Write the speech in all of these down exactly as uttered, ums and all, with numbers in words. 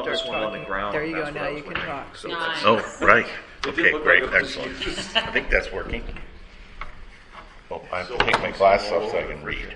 start this one on the talking. ground. There you go. That's what Now I was you can wondering. talk. So Nice. that's- Oh, right. It did Okay, look great, like it was excellent. used. I think that's working. Oh, I have to take my glasses off so I can read.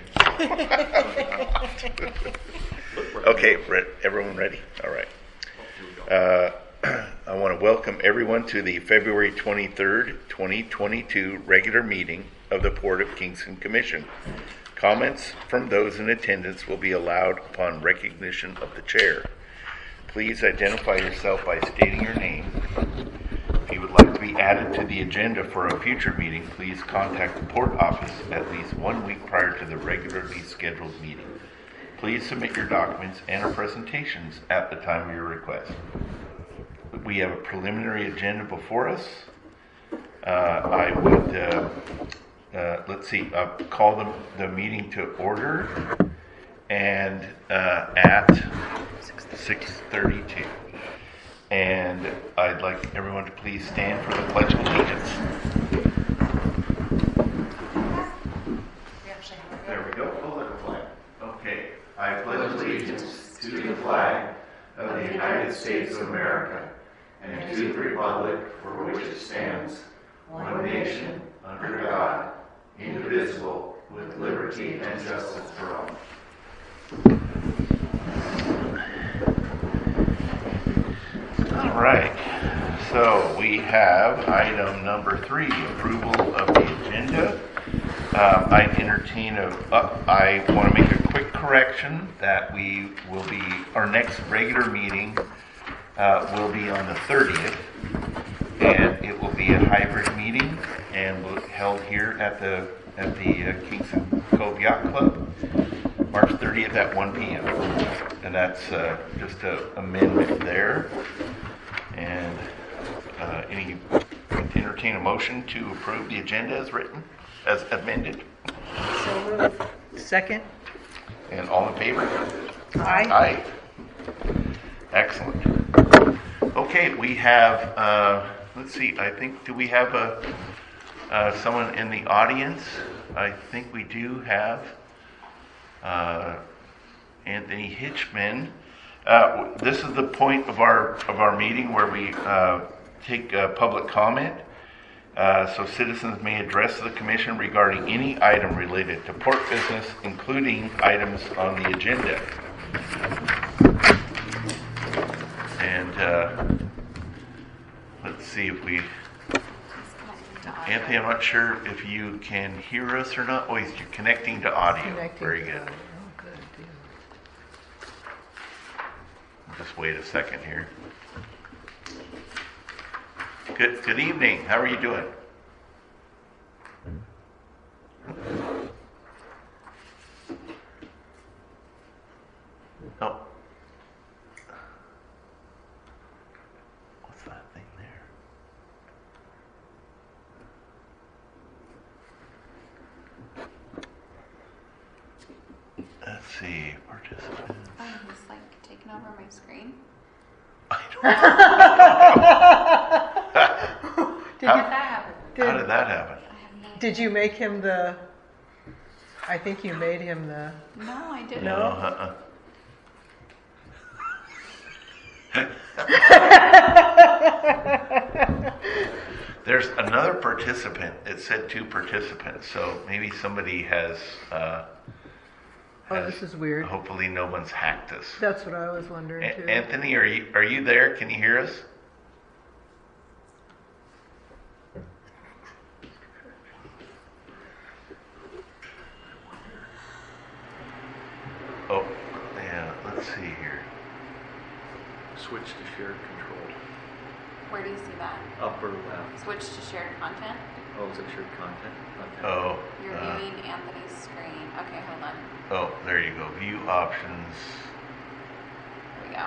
Okay, re- everyone ready? All right. Uh, I want to welcome everyone to the February twenty-third, twenty twenty-two regular meeting of the Port of Kingston Commission. Comments from those in attendance will be allowed upon recognition of the chair. Please identify yourself by stating your name. If you would like to be added to the agenda for a future meeting, please contact the Port office at least one week prior to the regularly scheduled meeting. Please submit your documents and or presentations at the time of your request. We have a preliminary agenda before us. Uh, I would, uh, uh, let's see, uh, call the, the meeting to order and uh, at six thirty-two. And I'd like everyone to please stand for the Pledge of Allegiance. There we go. Hold the flag. Okay. I pledge allegiance to the flag of the United States of America and to the republic for which it stands, one nation, under God, indivisible, with liberty and justice for all. All right, so we have item number three, approval of the agenda. Um, I entertain a, uh, I want to make a quick correction that we will be, our next regular meeting uh, will be on the thirtieth, and it will be a hybrid meeting and will held here at the at the uh, Kingston Cove Yacht Club, March thirtieth at one p.m. And that's uh, just an amendment there. And uh, any entertain a motion to approve the agenda as written, as amended. So moved. Second. And all in favor? Aye. Aye. Excellent. Okay, we have, uh, let's see, I think, do we have a, uh, someone in the audience? I think we do have uh, Anthony Hitchman. Uh, this is the point of our of our meeting where we uh, take uh, public comment. Uh, so citizens may address the commission regarding any item related to port business, including items on the agenda. And uh, let's see if we... Anthony, I'm not sure if you can hear us or not. Oh, you're connecting to audio. Connecting Very to good. audio. Oh, good deal. Just wait a second here. Good good evening. How are you doing? Oh. What's that thing there? Let's see, participants. Oh, he's like taking over my screen. I Did How- you, How did that happen? don't, how did, did that happen? I have no idea. did you make him the? I think you made him the. No, I didn't. No. uh-uh. There's another participant. It said two participants, so maybe somebody has. Uh, Oh, has- this is weird. Hopefully, no one's hacked us. That's what I was wondering A- too. Anthony, are you are you there? Can you hear us? Oh, yeah. Let's see here. Switch to shared control. Where do you see that? Upper left. Switch to shared content. Oh, is it shared content? Okay. Oh. You're uh, viewing Anthony's screen. Okay, hold on. Oh, there you go. View options. There we go.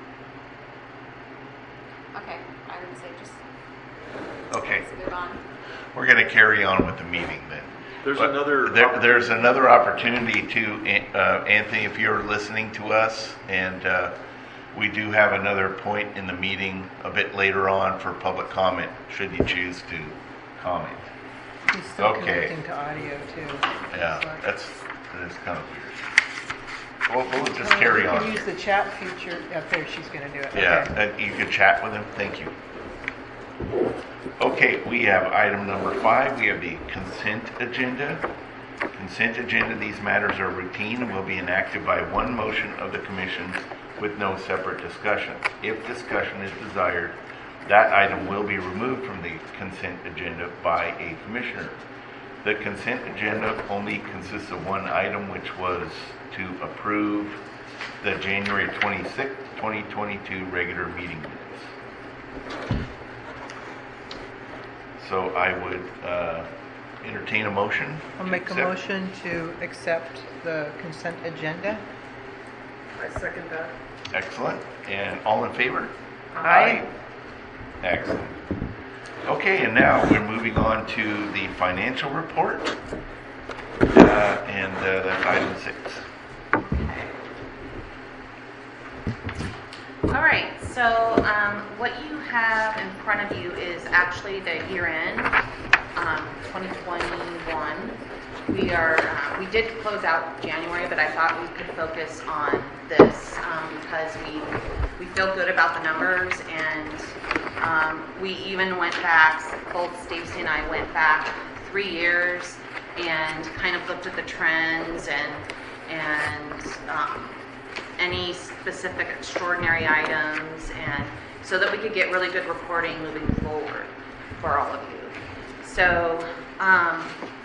Okay, I would say just Okay, let's move on. we're going to carry on with the meeting then. There's But another. There, there's another opportunity to, uh, Anthony, if you're listening to us, and uh, we do have another point in the meeting a bit later on for public comment, should you choose to comment. He's still Okay. connecting to audio too. Yeah, Looks like. that's, that's kind of weird. we'll, we'll just carry You can on. use the chat feature up there. She's going to do it. Yeah, Okay. and you can chat with him. Thank you. Okay, we have item number five. We have the consent agenda. Consent agenda, these matters are routine and will be enacted by one motion of the commission with no separate discussion. If discussion is desired, that item will be removed from the consent agenda by a commissioner. The consent agenda only consists of one item, which was to approve the January twenty-sixth, twenty twenty-two regular meeting minutes. So I would uh, entertain a motion. I'll to make a accept. motion to accept the consent agenda. I second that. Excellent. And all in favor? Aye. Excellent. Okay, and now we're moving on to the financial report. Uh, and uh, that's item six. All right, so um, what you have in front of you is actually the year-end, um, twenty twenty-one. We are, uh, we did close out January, but I thought we could focus on this um, because we we feel good about the numbers, and um, we even went back. Both Stacy and I went back three years and kind of looked at the trends and and. Um, any specific extraordinary items, and so that we could get really good reporting moving forward for all of you. So um,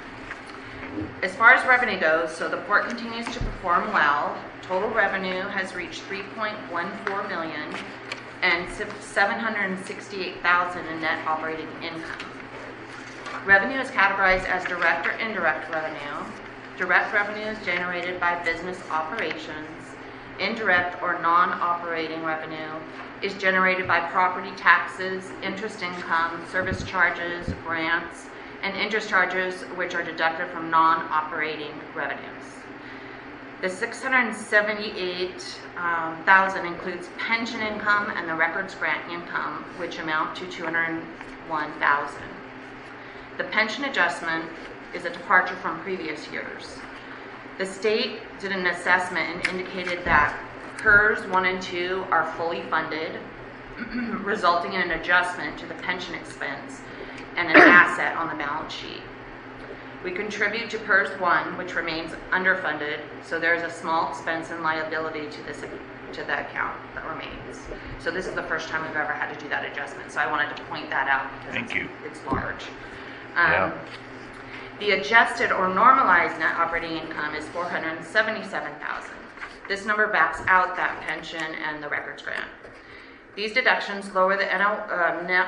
as far as revenue goes, so the port continues to perform well. Total revenue has reached three point one four million and seven hundred sixty-eight thousand in net operating income. Revenue is categorized as direct or indirect revenue. Direct revenue is generated by business operations. Indirect or non-operating revenue is generated by property taxes, interest income, service charges, grants, and interest charges which are deducted from non-operating revenues. The six hundred seventy-eight thousand um, includes pension income and the records grant income, which amount to two hundred one thousand. The pension adjustment is a departure from previous years. The state did an assessment and indicated that P E R S one and two are fully funded, resulting in an adjustment to the pension expense and an asset on the balance sheet. We contribute to P E R S one, which remains underfunded, so there is a small expense and liability to this to the account that remains. So this is the first time we've ever had to do that adjustment, so I wanted to point that out because Thank it's, you. it's large. Um, Yeah. The adjusted or normalized net operating income is four hundred seventy-seven thousand. This number backs out that pension and the records grant. These deductions lower the N O, uh, net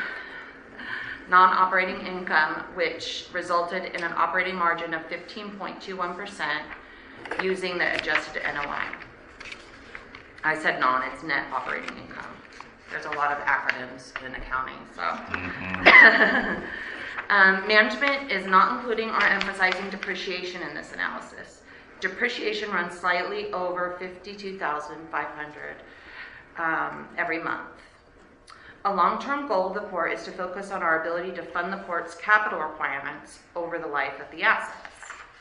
non-operating income, which resulted in an operating margin of fifteen point two one percent using the adjusted N O I. I said non, it's net operating income. There's a lot of acronyms in accounting, so. Mm-hmm. Um, management is not including or emphasizing depreciation in this analysis. Depreciation runs slightly over fifty-two thousand five hundred dollars um, every month. A long-term goal of the port is to focus on our ability to fund the port's capital requirements over the life of the assets.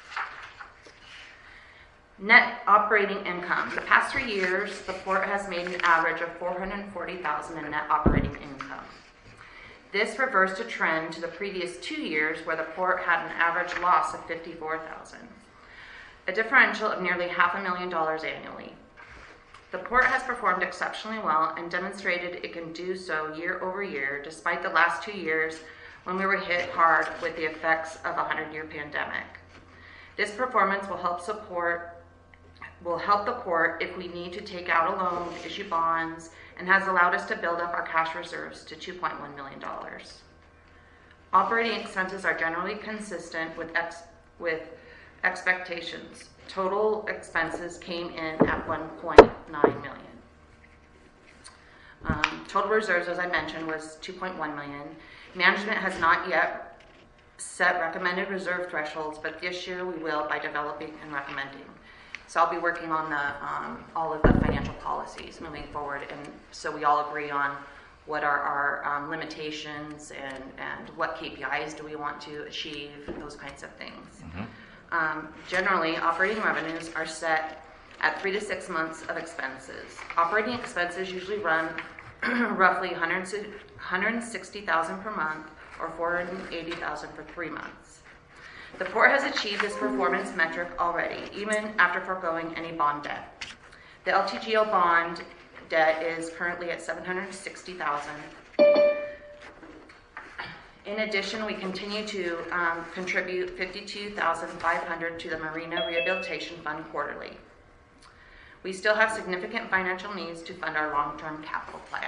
Net operating income. The past three years, the port has made an average of four hundred forty thousand dollars in net operating income. This reversed a trend to the previous two years where the port had an average loss of fifty-four thousand dollars, a differential of nearly half a million dollars annually. The port has performed exceptionally well and demonstrated it can do so year over year, despite the last two years when we were hit hard with the effects of a hundred-year pandemic. This performance will help support will help the port if we need to take out a loan, issue bonds, and has allowed us to build up our cash reserves to two point one million dollars. Operating expenses are generally consistent with, ex- with expectations. Total expenses came in at one point nine million dollars. Um, total reserves, as I mentioned, was two point one million dollars. Management has not yet set recommended reserve thresholds, but this year we will by developing and recommending. So I'll be working on the um, all of the financial policies moving forward, and so we all agree on what are our um, limitations and, and what K P Is do we want to achieve, those kinds of things. Mm-hmm. Um, generally, operating revenues are set at three to six months of expenses. Operating expenses usually run roughly one hundred sixty thousand dollars per month or four hundred eighty thousand dollars for three months. The port has achieved this performance metric already, even after foregoing any bond debt. The L T G O bond debt is currently at seven hundred sixty thousand dollars. In addition, we continue to um, contribute fifty-two thousand five hundred dollars to the Marina Rehabilitation Fund quarterly. We still have significant financial needs to fund our long-term capital plan.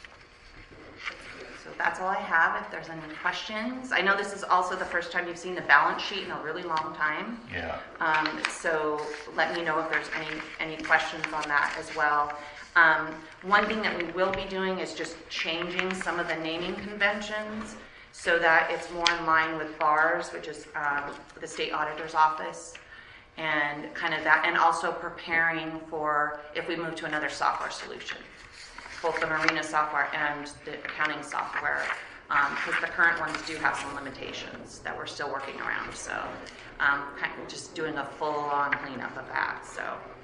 So that's all I have. If there's any questions, I know this is also the first time you've seen the balance sheet in a really long time. Yeah. Um, so let me know if there's any any questions on that as well. Um, one thing that we will be doing is just changing some of the naming conventions so that it's more in line with B A R S, which is um, the state auditor's office, and kind of that, and also preparing for if we move to another software solution, both the Marina software and the accounting software, because um, the current ones do have some limitations that we're still working around. So um, kind of just doing a full-on cleanup of that. So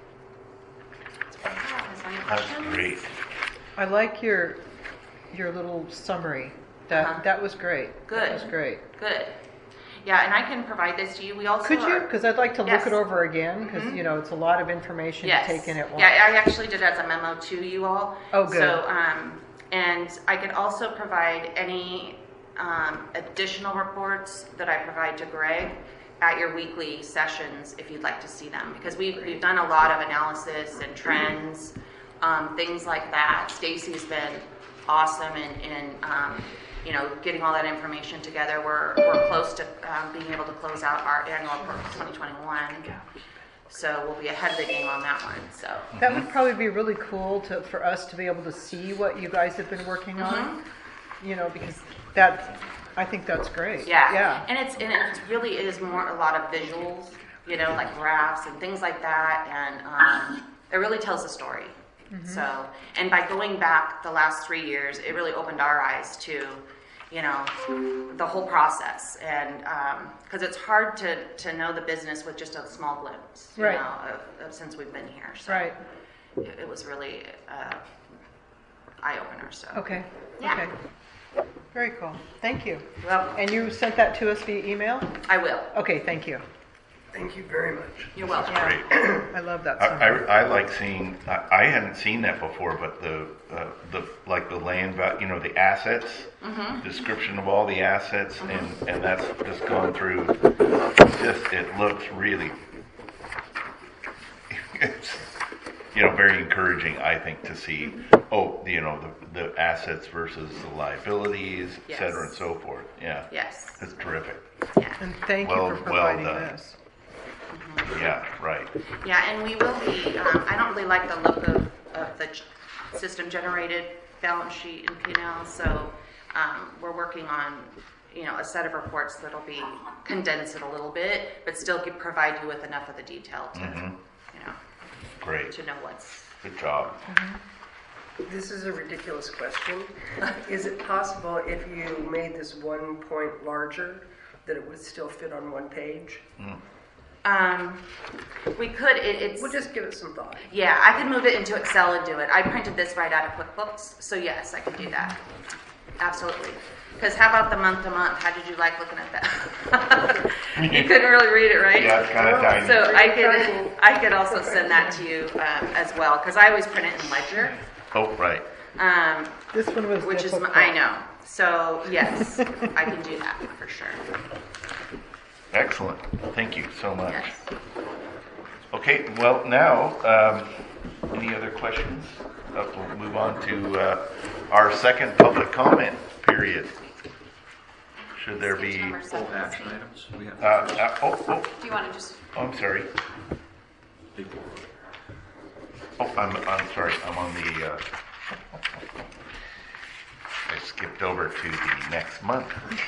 that's what I have. Is there any That's questions? great. I like your your little summary. That Uh-huh. that was great. Good. That was great. Good. Yeah, and I can provide this to you. We also Could you? are- Because I'd like to Yes. look it over again. Because Mhm. you know it's a lot of information Yes. to take in at once. Yeah, I actually did as a memo to you all. Oh, good. So, um, and I could also provide any um, additional reports that I provide to Greg at your weekly sessions if you'd like to see them, because we've we've done a lot of analysis and trends, um, things like that. Stacy's been awesome in, in um, you know, getting all that information together. We're we're close to um, being able to close out our annual report for twenty twenty-one. So we'll be ahead of the game on that one. So That would probably be really cool to for us to be able to see what you guys have been working Mm-hmm. on. You know, because that I think that's great. yeah, Yeah. and it's and it really is more a lot of visuals, you know, like graphs and things like that, and um, it really tells the story. Mm-hmm. So, and by going back the last three years, it really opened our eyes to, you know, the whole process, and because um, it's hard to to know the business with just a small glimpse, you Right. know, of, of since we've been here. So Right. it, it was really uh, eye opener. So Okay. Yeah. Okay. Very cool. Thank you. well, And you sent that to us via email? I will. Okay. Thank you. Thank you very much. You're welcome. Great. I love that. I, summary. I, I like seeing. I, I hadn't seen that before, but the uh, the like the land value, you know, the assets, Mm-hmm. description of all the assets, and and that's just gone through. Just it looks really. It's, you know, very encouraging, I think, to see. Oh, you know, the the assets versus the liabilities, et cetera, and Yes. so forth. Yeah, Yes. that's terrific. Yeah. And thank Well- you for well providing done. this. Yeah, right. Yeah, and we will be, um, I don't really like the look of, of the ch- system-generated balance sheet in P and L, so um, we're working on, you know, a set of reports that'll be, condense it a little bit, but still give, provide you with enough of the detail to, Mhm. you know, Great. to know what's, Good job. This is a ridiculous question. Is it possible if you made this one point larger, that it would still fit on one page? um, we could, it, it's, We'll just give it some thought. yeah, I could move it into Excel and do it. I printed this right out of QuickBooks, so yes, I could do that. Absolutely. Because how about the month to month? How did you like looking at that? You couldn't really read it, right? Yeah, it's kind of tiny. So I could, I could also send that to you um, as well, because I always print it in Ledger, Oh, right. um, This one was which is, difficult. I know. So yes, I can do that for sure. Excellent. Thank you so much. Yes. Okay, well, now, um, any other questions? Uh, We'll move on to uh, our second public comment period. Should there be, Number uh, seven. Full action items. We have uh, oh, oh, Do you want to just, oh, I'm sorry. people. Oh, I'm, I'm sorry, I'm on the, uh, I skipped over to the next month.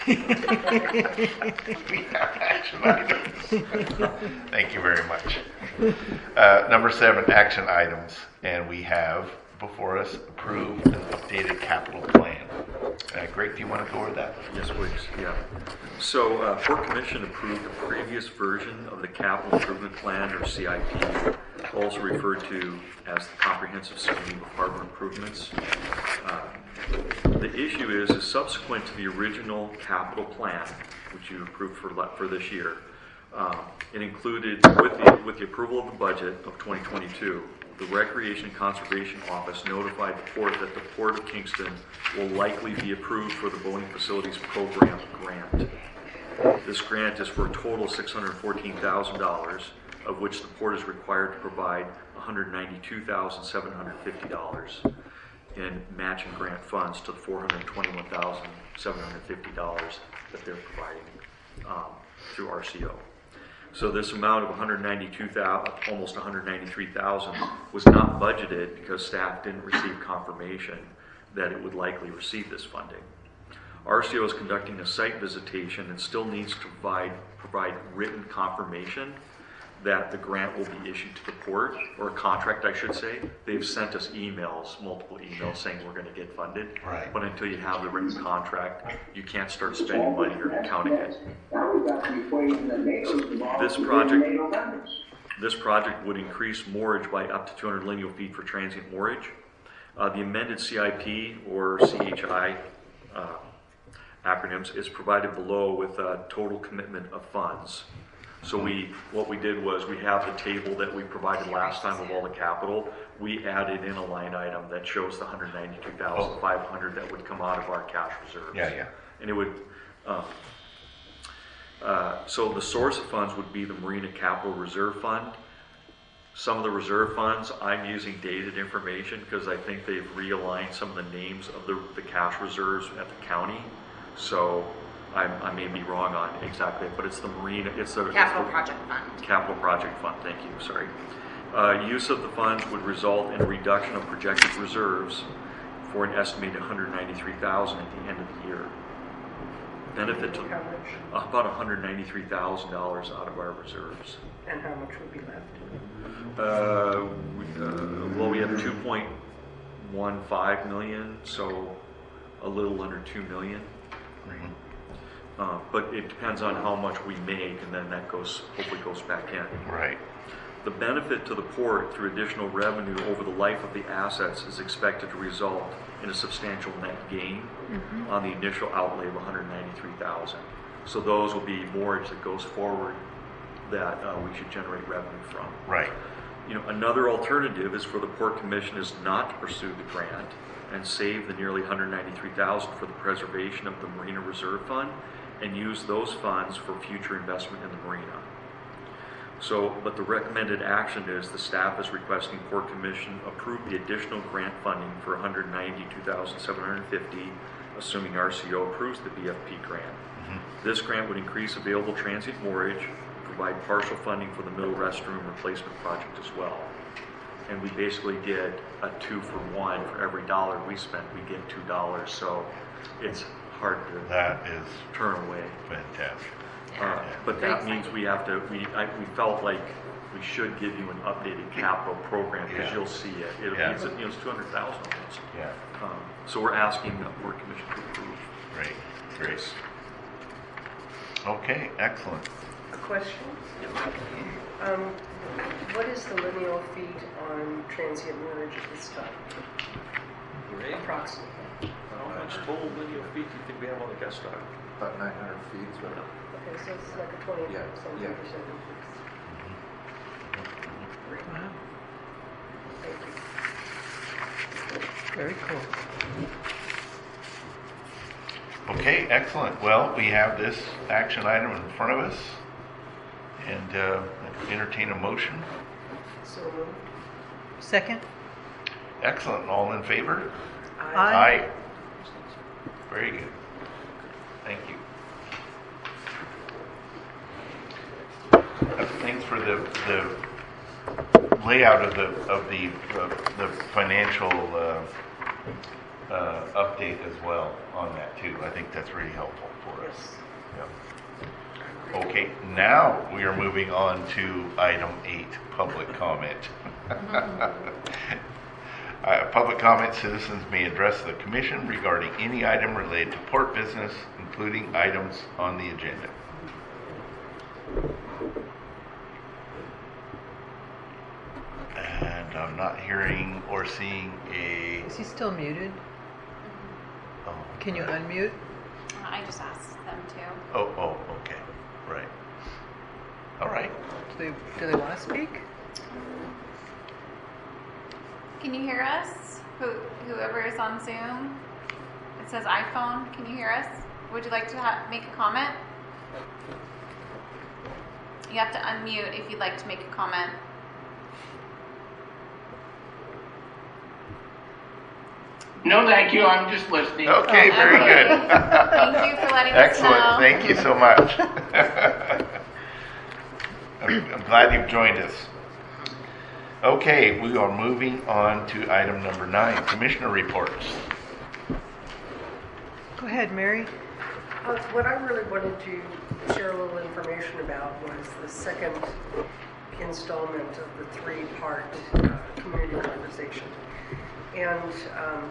We have action items. Thank you very much. Uh, number seven, action items, and we have before us approved an updated capital plan. Uh, Greg, do you want to go over that? Yes, please. Yeah. So, uh, Port Commission approved the previous version of the Capital Improvement Plan, or C I P, also referred to as the comprehensive scheme of harbor improvements. Uh, The issue is, is subsequent to the original capital plan, which you approved for, le- for this year, um, it included, with the, with the approval of the budget of twenty twenty-two, the Recreation and Conservation Office notified the port that the Port of Kingston will likely be approved for the Boating Facilities Program grant. This grant is for a total of six hundred fourteen thousand dollars, of which the port is required to provide one hundred ninety-two thousand seven hundred fifty dollars in matching grant funds to the four hundred twenty-one thousand seven hundred fifty dollars that they're providing um, through R C O. So this amount of one hundred ninety-two thousand dollars, almost one hundred ninety-three thousand dollars, was not budgeted because staff didn't receive confirmation that it would likely receive this funding. R C O is conducting a site visitation and still needs to provide, provide written confirmation that the grant will be issued to the port, or a contract, I should say. They've sent us emails, multiple emails, saying we're going to get funded. Right. But until you have the written contract, you can't start spending money or counting it. This project, this project would increase moorage by up to two hundred lineal feet for transient moorage. Uh, the amended C I P, or C H I uh, acronyms, is provided below with a total commitment of funds. So we, what we did was, we have the table that we provided last time of all the capital. We added in a line item that shows the one hundred ninety-two thousand five hundred that would come out of our cash reserves. Yeah, yeah. And it would, um, uh, so the source of funds would be the Marina Capital Reserve Fund. Some of the reserve funds, I'm using dated information because I think they've realigned some of the names of the, the cash reserves at the county. So I, I may be wrong on exactly, but it's the Marina, it's the Capital it's the Project Fund. Capital Project Fund, thank you, sorry. Uh, use of the funds would result in a reduction of projected reserves for an estimated one hundred ninety-three thousand dollars at the end of the year. Benefit to How much? about one hundred ninety-three thousand dollars out of our reserves. And how much would be left? Uh, we, uh, well, we have two point one five million, so a little under two million. Uh, but it depends on how much we make, and then that goes, hopefully goes back in. Right. The benefit to the port through additional revenue over the life of the assets is expected to result in a substantial net gain on the initial outlay of one hundred ninety-three thousand dollars. So those will be moorage that goes forward that uh, we should generate revenue from. Right. You know, another alternative is for the Port Commission is not to pursue the grant and save the nearly one hundred ninety-three thousand dollars for the preservation of the Marina Reserve Fund and use those funds for future investment in the marina. So, but the recommended action is the staff is requesting Port Commission approve the additional grant funding for one hundred ninety-two thousand seven hundred fifty dollars, assuming R C O approves the B F P grant. Mm-hmm. This grant would increase available transient moorage, provide partial funding for the middle restroom replacement project as well. And we basically did a two for one. For every dollar we spent, we get two dollars. So it's hard to That is turn away. fantastic. Uh, but Very that means we have to, we, I, we felt like we should give you an updated capital program because Yeah. you'll see it. It'll, Yeah. it's, you know, it's two hundred thousand almost. Yeah. Um, so we're asking the Port Commission to approve. Great. Great. Okay, excellent. A question? Um, what is the lineal feet on transient moorage at this time? Approximately. How much total lineal feet do you think we have on the guest dock? About nine hundred feet, is what, Okay, so it's like a twenty Yeah, something yeah. percent increase. Wow, Thank you. very cool. Okay, excellent. Well, we have this action item in front of us, and uh, entertain a motion. So moved. Second? Excellent. All in favor? Aye. Very good. Thank you. Uh, Thanks for the, the layout of the, of the, uh, the financial uh, uh, update as well on that too. I think that's really helpful for us. Yep. Okay, now we are moving on to item eight, public comment. Uh, public comment, citizens may address the commission regarding any item related to port business, including items on the agenda. not hearing or seeing a. Is he still muted? Oh, Can you right. unmute? Uh, I just asked them to. Oh, oh, okay, right. All right. Do they, do they want to speak? Can you hear us? Who, whoever is on Zoom? It says iPhone. Can you hear us? Would you like to ha- make a comment? You have to unmute if you'd like to make a comment. No, thank you. I'm just listening. Okay, very Okay. good. Thank you for letting us know. Excellent. Thank you so much. I'm, I'm glad you've joined us. Okay, we are moving on to item number nine, commissioner reports. Go ahead, Mary. Uh, What I really wanted to share a little information about was the second installment of the three-part uh, community conversation. And um,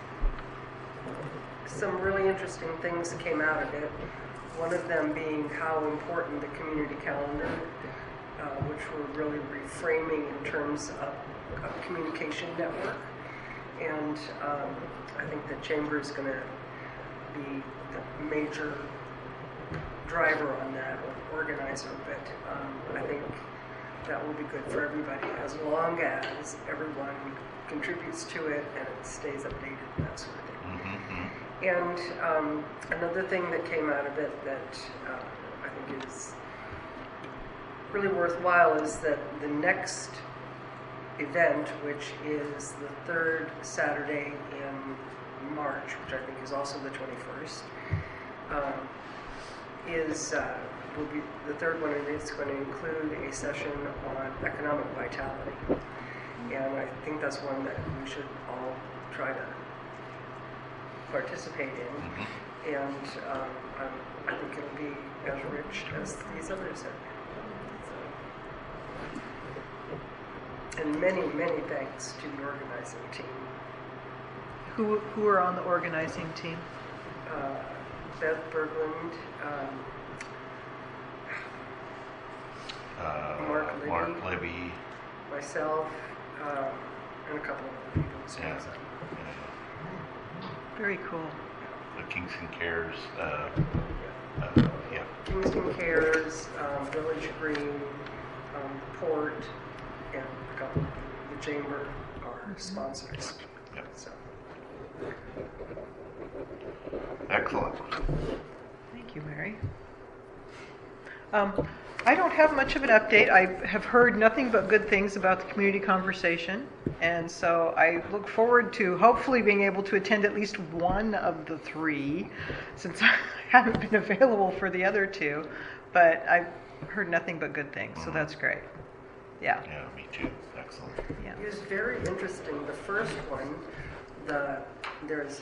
some really interesting things came out of it. One of them being how important the community calendar, uh, which we're really reframing in terms of a communication network. And um, I think the chamber is going to be the major driver on that, or organizer, but um, I think that will be good for everybody as long as everyone contributes to it and it stays updated and that sort of thing. Mm-hmm. And um, another thing that came out of it that uh, I think is really worthwhile is that the next event, which is the third Saturday in March, which I think is also the twenty-first, um, is uh, will be the third one, and it's going to include a session on economic vitality. And I think that's one that we should all try to participate in. And um, I'm, I think it'll be as rich as these others have been. So. And many, many thanks to the organizing team. Who, who are on the organizing team? Uh, Beth Berglund, um, Uh, Mark Libby. Mark Libby. myself, um, and a couple of other people. So Yeah. so- Very cool. The Kingston Cares. Uh, uh, yeah. Kingston Cares, um, Village Green, um, Port, and a couple of the Chamber are sponsors. Yep. So. Excellent. Thank you, Mary. Um, I don't have much of an update. I have heard nothing but good things about the community conversation, and so I look forward to hopefully being able to attend at least one of the three, since I haven't been available for the other two. But I've heard nothing but good things, so that's great. Yeah. Yeah, me too. Excellent. Yeah. It was very interesting. The first one, the there's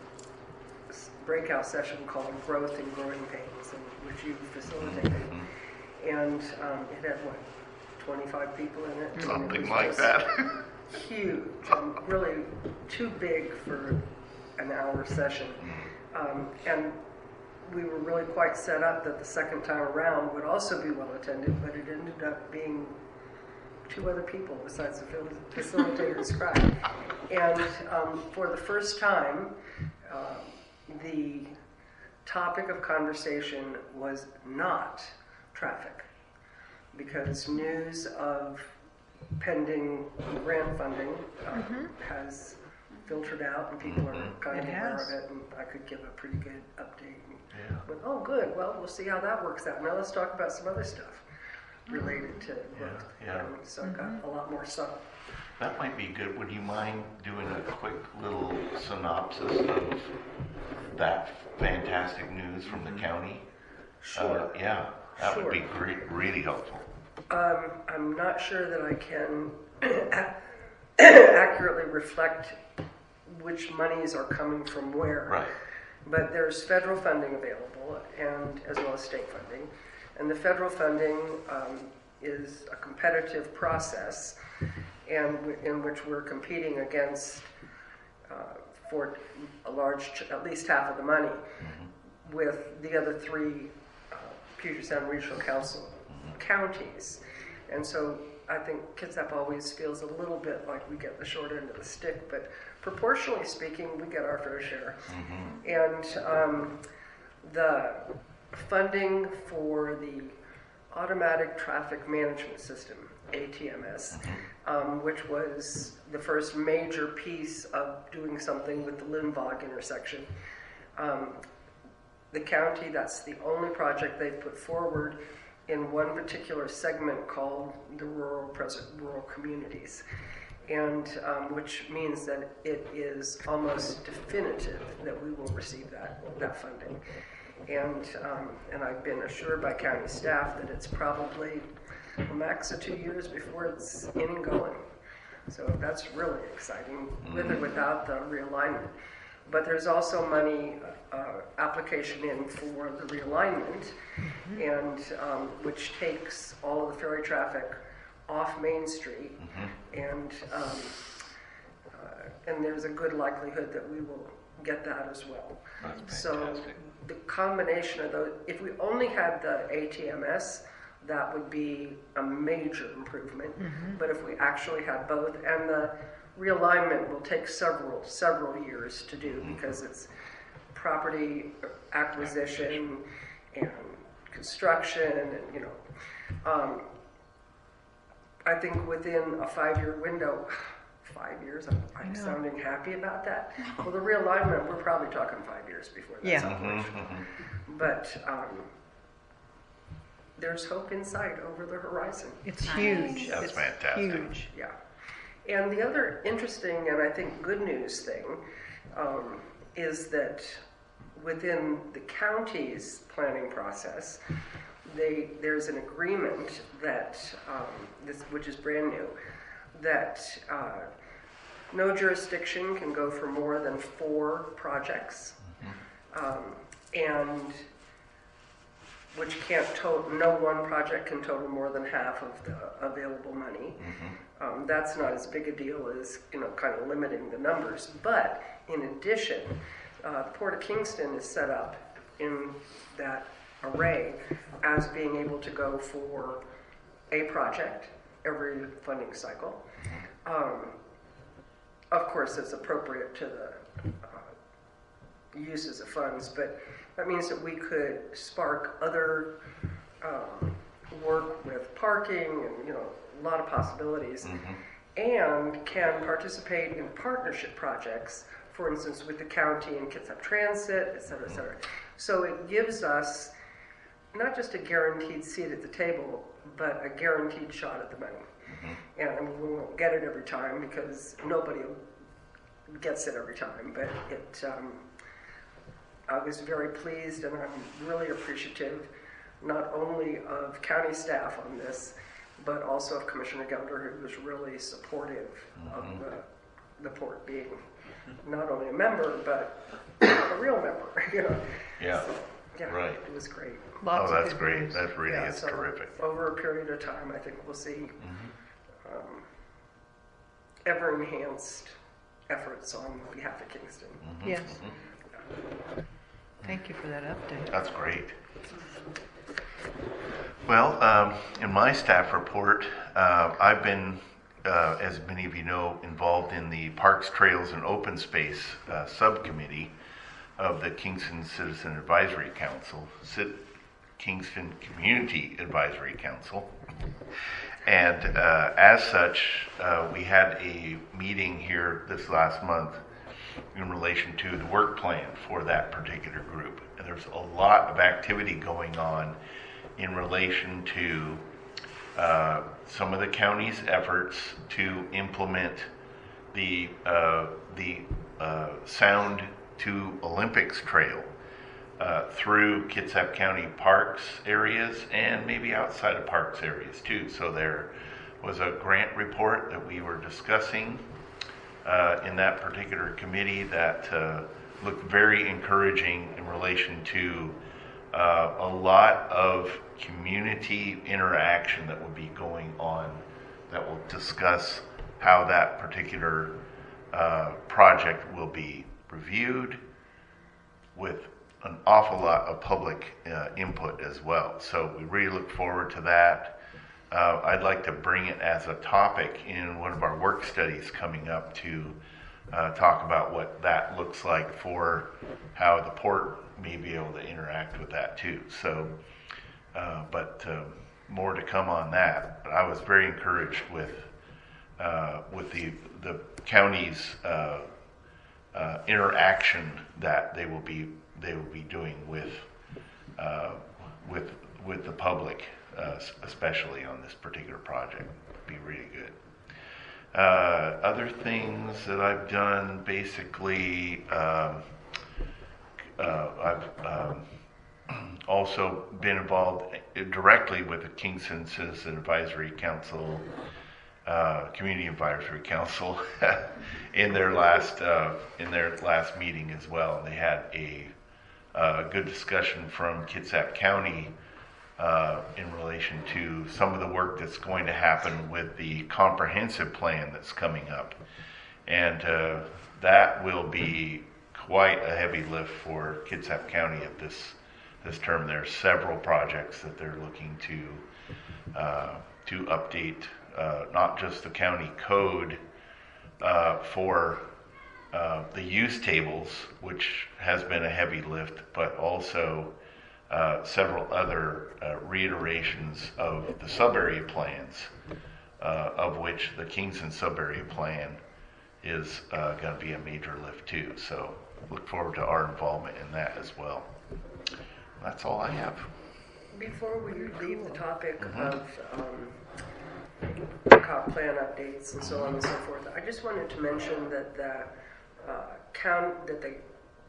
a s- breakout session called Growth and Growing Pains, in which you facilitated. Mhm. And um, it had, what, twenty-five people in it? And it Something was like just that. Huge, and really too big for an hour session. Um, and we were really quite set up that the second time around would also be well attended, but it ended up being two other people besides the fil- facilitator and scribe. And um, for the first time, uh, the topic of conversation was not traffic, because news of pending grant funding uh, Mm-hmm. has filtered out, and people are kind of It aware has. of it, and I could give a pretty good update. And Yeah. went, oh, good. Well, we'll see how that works out. Now let's talk about some other stuff related to growth. yeah. And so I got a lot more stuff. That might be good. Would you mind doing a quick little synopsis of that fantastic news from the county? Sure. Uh, yeah, that would be Sure. great, really helpful. Um, I'm not sure that I can accurately reflect which monies are coming from where. Right. But there's federal funding available, and as well as state funding. And the federal funding um, is a competitive process, and w- in which we're competing against uh, for a large, ch- at least half of the money, with the other three uh, Puget Sound Regional Council counties. And so I think Kitsap always feels a little bit like we get the short end of the stick, but proportionally speaking, we get our fair share. Mm-hmm. And um, the funding for the Automatic Traffic Management System, A T M S, mm-hmm. um, which was the first major piece of doing something with the Lindvog intersection. Um, the county, that's the only project they've put forward in one particular segment called the rural present rural communities, and um, which means that it is almost definitive that we will receive that that funding. And um, and I've been assured by county staff that it's probably a max of two years before it's in and going. So that's really exciting, with or without the realignment. But there's also money uh, application in for the realignment, mm-hmm. and um, which takes all of the ferry traffic off Main Street, mm-hmm. and um, uh, and there's a good likelihood that we will get that as well. That's so fantastic. The combination of those, if we only had the A T M S, that would be a major improvement. Mm-hmm. But if we actually had both, and the realignment will take several several years to do, because it's property acquisition and construction, and you know, um, I think within a five-year window, five years, I'm, I'm sounding happy about that. Well, the realignment, we're probably talking five years before that's Yeah. operational. Mm-hmm. But um, there's hope in sight over the horizon. It's huge. That's it's fantastic. Huge. Yeah. And the other interesting and I think good news thing um, is that within the county's planning process, they there's an agreement that um, this, which is brand new, that uh, no jurisdiction can go for more than four projects, mm-hmm. um, and which can't total, no one project can total more than half of the available money. Mm-hmm. Um, that's not as big a deal as, you know, kind of limiting the numbers. But in addition, uh, the Port of Kingston is set up in that array as being able to go for a project every funding cycle. Um, of course, it's appropriate to the uh, uses of funds, but that means that we could spark other um, work with parking and, you know, a lot of possibilities, mm-hmm. and can participate in partnership projects, for instance, with the county and Kitsap Transit, et cetera, et cetera. So it gives us not just a guaranteed seat at the table, but a guaranteed shot at the money. Mm-hmm. And I mean, we won't get it every time because nobody gets it every time, but it. Um, I was very pleased, and I'm really appreciative not only of county staff on this, but also of Commissioner Gelder, who was really supportive mm-hmm. of the, the port being not only a member, but a real member. You know? Yeah. So, yeah, right. It was great. Lots oh, of that's good great. news. That really yeah, is so terrific. Over a period of time, I think we'll see mm-hmm. um, ever enhanced efforts on behalf of Kingston. Mm-hmm. Yes. Mm-hmm. Thank you for that update. That's great. Well, um, in my staff report, uh, I've been, uh, as many of you know, involved in the Parks, Trails, and Open Space uh, subcommittee of the Kingston Citizen Advisory Council, C- Kingston Community Advisory Council. And uh, as such, uh, we had a meeting here this last month in relation to the work plan for that particular group. And there's a lot of activity going on in relation to uh, some of the county's efforts to implement the uh, the uh, Sound to Olympics Trail uh, through Kitsap County parks areas and maybe outside of parks areas too. So there was a grant report that we were discussing uh, in that particular committee that uh, looked very encouraging in relation to uh, a lot of community interaction that will be going on that will discuss how that particular uh, project will be reviewed with an awful lot of public uh, input as well. So we really look forward to that. uh, I'd like to bring it as a topic in one of our work studies coming up to uh, talk about what that looks like for how the port may be able to interact with that too. So, uh, but uh, more to come on that. But I was very encouraged with uh, with the the county's uh, uh, interaction that they will be they will be doing with uh, with with the public, uh, especially on this particular project. Be really good. Uh, other things that I've done, basically, um, uh, I've um, also been involved directly with the Kingston Citizen Advisory Council, uh, Community Advisory Council, in their last uh, in their last meeting as well. They had a, a good discussion from Kitsap County Uh, in relation to some of the work that's going to happen with the comprehensive plan that's coming up. And uh, that will be quite a heavy lift for Kitsap County at this this term. There are several projects that they're looking to uh, to update, uh, not just the county code uh, for uh, the use tables, which has been a heavy lift, but also Uh, several other uh, reiterations of the sub-area plans, uh, of which the Kingston sub-area plan is uh, going to be a major lift too. So look forward to our involvement in that as well. That's all I have. Before we leave the topic Mhm. of um, comp plan updates and so on and so forth, I just wanted to mention that the uh, count that the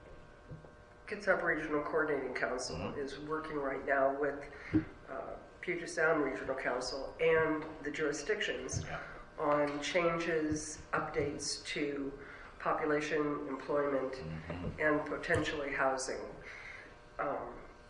Kitsap Regional Coordinating Council Mhm. is working right now with uh, Puget Sound Regional Council and the jurisdictions Yeah. on changes, updates to population, employment, Mhm. and potentially housing um,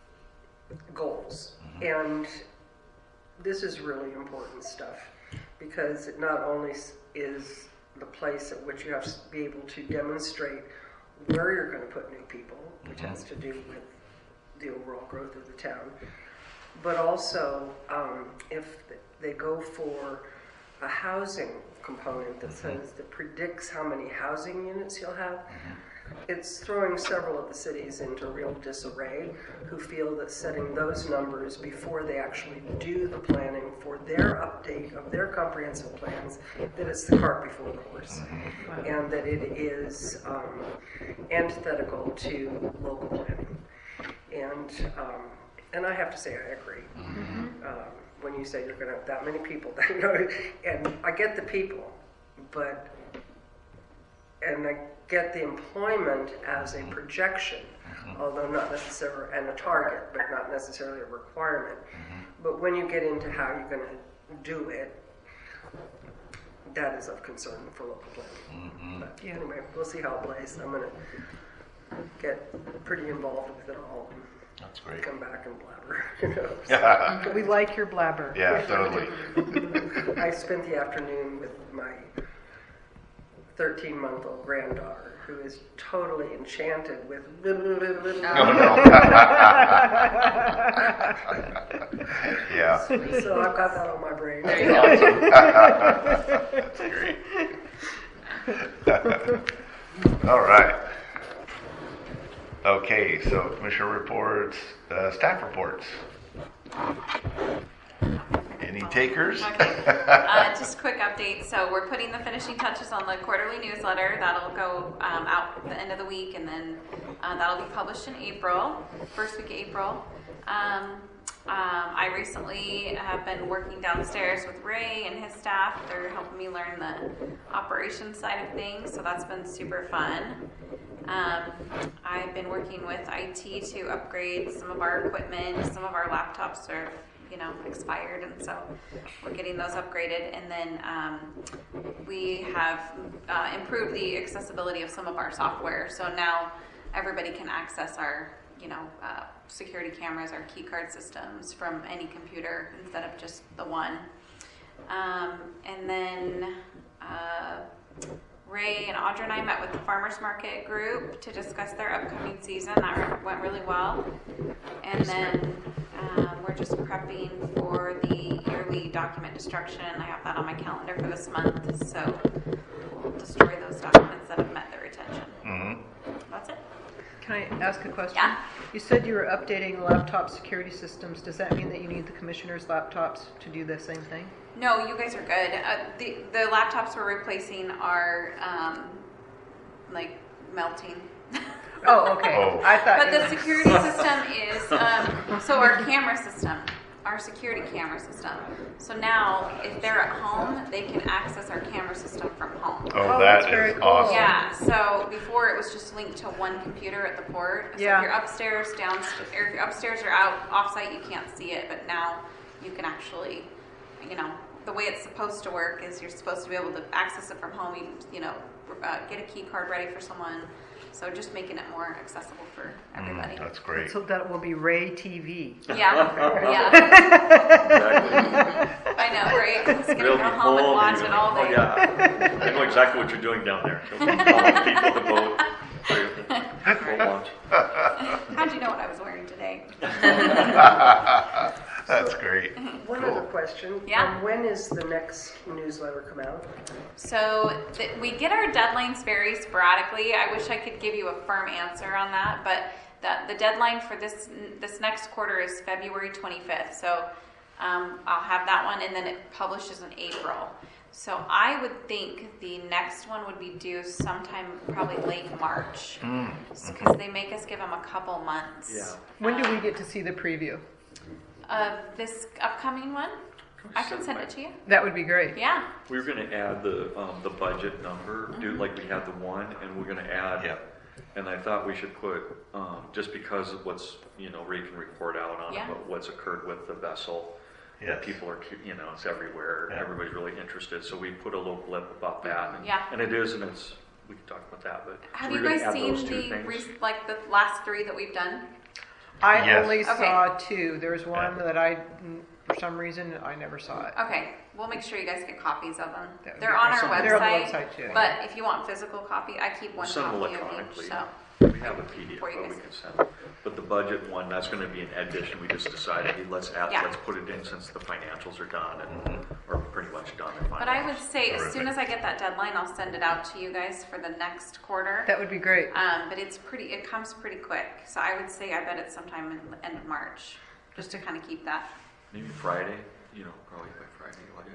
goals. Mhm. And this is really important stuff because it not only s- is the place at which you have to be able to demonstrate where you're going to put new people, which Mhm. has to do with the overall growth of the town, but also um, if they go for a housing component that Mhm. says that predicts how many housing units you'll have, Mhm. it's throwing several of the cities into real disarray who feel that setting those numbers before they actually do the planning for their update of their comprehensive plans, that it's the cart before the horse, and that it is um, antithetical to local planning. And um, and I have to say I agree. Um, when you say you're going to have that many people, you know, and I get the people, but and I get the employment as a projection, although not necessarily, and a target, but not necessarily a requirement. But when you get into how you're going to do it, that is of concern for local planning. Mhm. But anyway, we'll see how it plays. I'm going to get pretty involved with it all and That's great. come back and blabber. You know, so. We like your blabber. Yeah, totally. I spent the afternoon with my thirteen-month-old granddaughter, who is totally enchanted with. Oh, no. Yeah. So I've got that on my brain. There you go. That's great. All right. Okay, so commissioner reports, uh, staff reports. Any takers? Okay. Uh, just a quick update. So we're putting the finishing touches on the quarterly newsletter. That'll go um, out at the end of the week, and then uh, that'll be published in April, first week of April. Um, um, I recently have been working downstairs with Ray and his staff. They're helping me learn the operations side of things, so that's been super fun. Um, I've been working with I T to upgrade some of our equipment. Some of our laptops are, you know, expired, and so we're getting those upgraded. And then um, we have uh, improved the accessibility of some of our software. So now everybody can access our, you know, uh, security cameras, our key card systems from any computer instead of just the one. Um, and then uh, Ray and Audra and I met with the farmers market group to discuss their upcoming season. That went really well. And then um, we're just prepping for the yearly document destruction. I have that on my calendar for this month. So we'll destroy those documents that have met their retention. Mm-hmm. That's it. Can I ask a question? Yeah. You said you were updating laptop security systems. Does that mean that you need the commissioners' laptops to do the same thing? No, you guys are good. Uh, the the laptops we're replacing are um, like melting. Oh, okay. Oh. I thought. But you- the security system is um, so our camera system, our security camera system. So now, if they're at home, they can access our camera system from home. Oh, Oh, that that's very is cool. awesome. Yeah. So before it was just linked to one computer at the port. So Yeah. if you're upstairs, downstairs, or if you're upstairs or out offsite, you can't see it. But now you can actually, you know, the way it's supposed to work is you're supposed to be able to access it from home. You, you know, uh, get a key card ready for someone. So just making it more accessible for everybody. Mm, that's great. So that will be Ray T V. Yeah, yeah. Exactly. I know, right? It's gonna They'll go be home and home, watch you're it like, all oh, day. yeah. I know exactly what you're doing down there. You'll be calling people to vote. Full launch. How'd you know what I was wearing today? That's great. One Cool. other question. Yeah. Um, when is the next newsletter come out? So th- we get our deadlines very sporadically. I wish I could give you a firm answer on that, but the, the deadline for this this next quarter is February twenty-fifth. So um, I'll have that one, and then it publishes in April. So I would think the next one would be due sometime probably late March, because they make us give them a couple months. Yeah. When do we get to see the preview? Uh, this upcoming one, I can send it to you. That would be great. Yeah. We were going to add the um, the budget number, do like we had the one, and we're going to add. Yeah. And I thought we should put um, just because of what's you know Ray can report out on Yeah. what, what's occurred with the vessel. Yes. That people are cu- you know it's everywhere. Yeah. Everybody's really interested, so we put a little blip about that. And, Yeah. And it is, and it's we can talk about that. But Have so you we're gonna guys add seen those two the things. re- like the last three that we've done? I Yes. only Okay. saw two. There's one Yeah. that I, for some reason, I never saw it. Okay, we'll make sure you guys get copies of them. That would They're be on our awesome. website. They're on the website, too. But if you want physical copy, I keep one We'll send them copy of electronically. each. So We have a P D F, For you but we guys. can send it. But the budget one, that's going to be an addition. We just decided, hey, let's add, Yeah. let's put it in since the financials are done and or pretty much done. and But I would finalized. say as Terrific. soon as I get that deadline, I'll send it out to you guys for the next quarter. That would be great. Um, but it's pretty, it comes pretty quick. So I would say I bet it's sometime in the end of March, just to kind of keep that. Maybe Friday, you know, probably by Friday.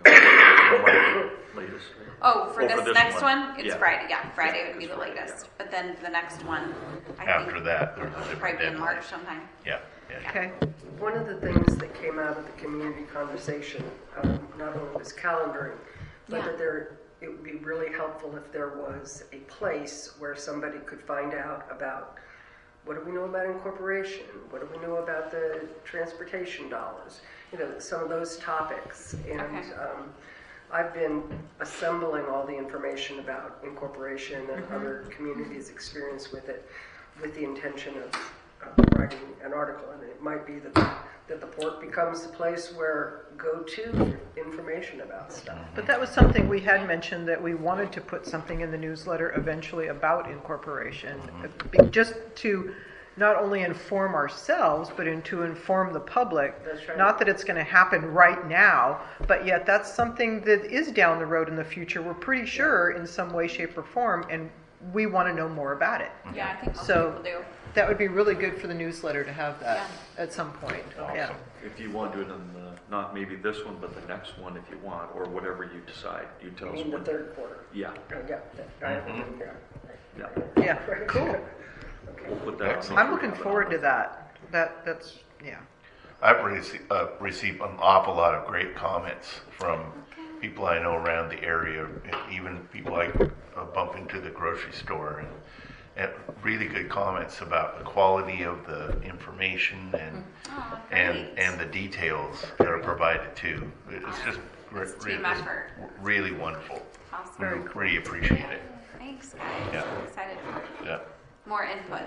Like, latest. Right? Oh, for Oh, this, for this next one. one, it's Yeah. Friday. Yeah, Friday Yeah, would be it's the Friday, latest. yeah. But then the next one, I After think, that, there's a it'll different probably be in deadline. March sometime. Yeah. Yeah. Okay. One of the things that came out of the community conversation, um, not only was calendaring, but Yeah. that there, it would be really helpful if there was a place where somebody could find out about what do we know about incorporation, what do we know about the transportation dollars, you know, some of those topics. And Okay. um, I've been assembling all the information about incorporation and other communities' experience with it, with the intention of uh, writing an article, and it might be that that the port becomes the place where go to for information about stuff. But that was something we had mentioned, that we wanted to put something in the newsletter eventually about incorporation, uh, just to not only inform ourselves, but in, to inform the public. That's right. Not that it's going to happen right now, but yet that's something that is down the road in the future. We're pretty sure in some way, shape, or form, and we want to know more about it. Yeah, I think most So- people do. That would be really good for the newsletter to have that Yeah. at some point. Yeah. If you want to do it in the, not maybe this one, but the next one if you want, or whatever you decide. You tell I us mean, the when. third quarter. Yeah, Uh, Yeah, I have it in here. yeah. Yeah. Cool. We'll put that on. Excellent. I'm looking forward to that. That that's yeah. I've rece- uh, received an awful lot of great comments from people I know around the area, even people I uh, bump into the grocery store, and, and really good comments about the quality of the information and Oh, and great. and the details that are provided too. It's just re- It's team really, effort. really wonderful. Awesome. We really appreciate it. Thanks, guys. Yeah. I'm excited for Yeah. more input.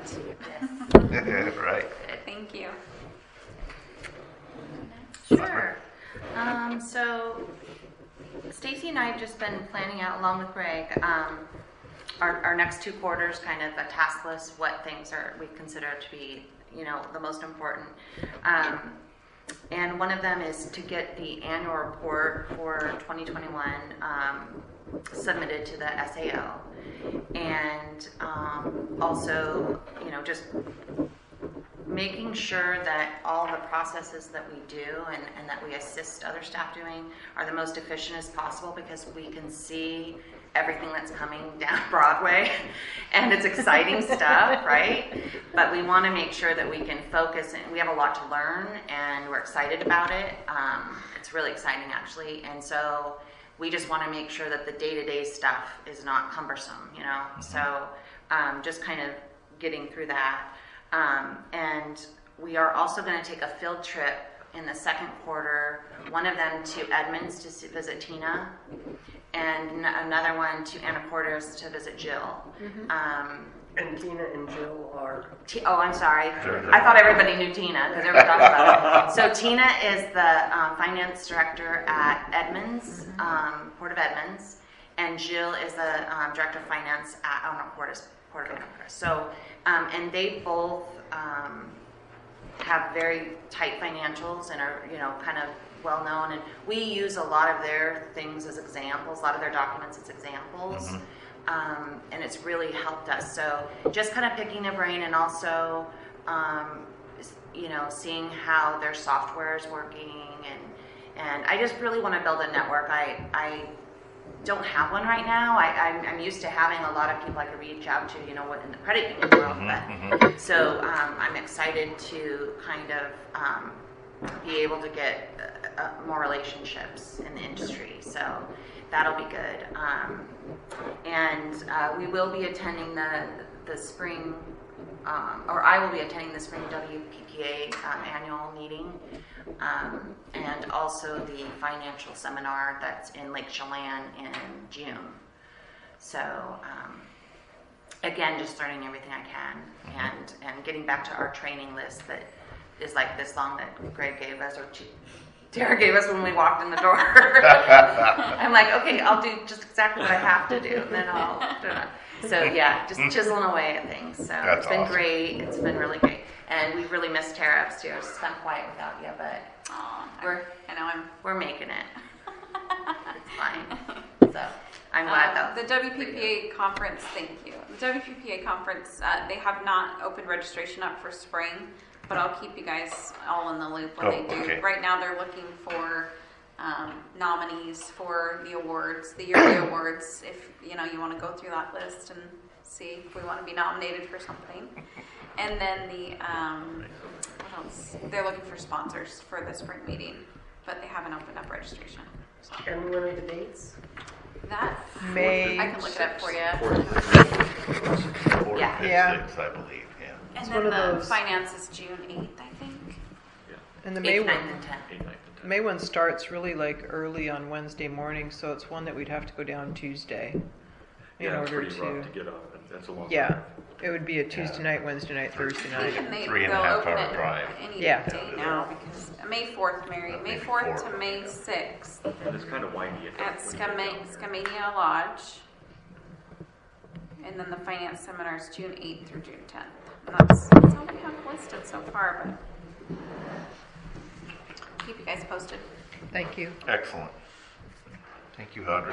Right. Thank you. Sure. Um, so Stacy and I have just been planning out, along with Greg, um, our, our next two quarters, kind of a task list, what things are we consider to be, you know, the most important. Um, and one of them is to get the annual report for twenty twenty-one um, submitted to the S A O. And um, also, you know, just making sure that all the processes that we do and, and that we assist other staff doing are the most efficient as possible, because we can see everything that's coming down Broadway and it's exciting stuff, right? But we want to make sure that we can focus, and we have a lot to learn and we're excited about it. Um, it's really exciting actually. And so we just want to make sure that the day-to-day stuff is not cumbersome, you know? So um, just kind of getting through that. Um, and we are also going to take a field trip in the second quarter, one of them to Edmonds to see, visit Tina, and n- another one to Anacortes to visit Jill. Mm-hmm. Um, And Tina and Jill are... T- oh, I'm sorry. I thought everybody knew Tina because everybody talks about it. So Tina is the um, finance director at Edmonds, um, Port of Edmonds, and Jill is the um, director of finance at Anacortes, Port of Anacortes. So, um, and they both um, have very tight financials and are, you know, kind of well known. And we use a lot of their things as examples, a lot of their documents as examples. Mm-hmm. Um, and it's really helped us. So just kind of picking their brain, and also, um, you know, seeing how their software is working. And and I just really want to build a network. I I don't have one right now. I, I'm, I'm used to having a lot of people I can reach out to, you know, in the credit union world. Mm-hmm, but, mm-hmm. So um, I'm excited to kind of um, be able to get uh, uh, more relationships in the industry. So that'll be good. Um, and uh, we will be attending the the spring, um, or I will be attending the spring W P P A um, annual meeting, um, and also the financial seminar that's in Lake Chelan in June. So um, again, just learning everything I can, and and getting back to our training list that is like this long that Greg gave us, or Tara gave us when we walked in the door. I'm like, okay, I'll do just exactly what I have to do, and then I'll do it. So yeah, just chiseling away at things. So That's it's been awesome. great. It's been really great, and we really missed Tara upstairs. It's kind of quiet without you, but Aw, we're I know I'm. we're making it. It's fine. So I'm glad Um, though. the W P P A conference, thank you. The W P P A conference, uh, they have not opened registration up for spring, but I'll keep you guys all in the loop when Oh, they do. okay. Right now, they're looking for um, nominees for the awards, the yearly awards. If you know you want to go through that list and see if we want to be nominated for something, and then the um, what else? They're looking for sponsors for the spring meeting, but they haven't opened up registration. So And when are the dates? that May. I can look it up for you. Four, Yeah. fifth, Yeah. sixth, I believe, yeah. And It's then one of the those- finance is June eighth, I think. And the May Eighth, ninth, one, and tenth. Eight, ninth, and tenth. May one starts really like early on Wednesday morning, so it's one that we'd have to go down Tuesday in Yeah, it's order pretty to. rough to get up. and That's a long Yeah, drive. it would be a Tuesday night, Wednesday night, Thursday I think night. they, Three and a they'll half open hour it drive. any Yeah. day now because May fourth, Mary, May Maybe fourth four. to May sixth And it's kind of windy at that at point. Scama- Skamania Lodge. And then the finance seminar is June eighth through June tenth. And that's, that's all we have listed so far, but keep you guys posted. Thank you. Excellent. Thank you, Audrey.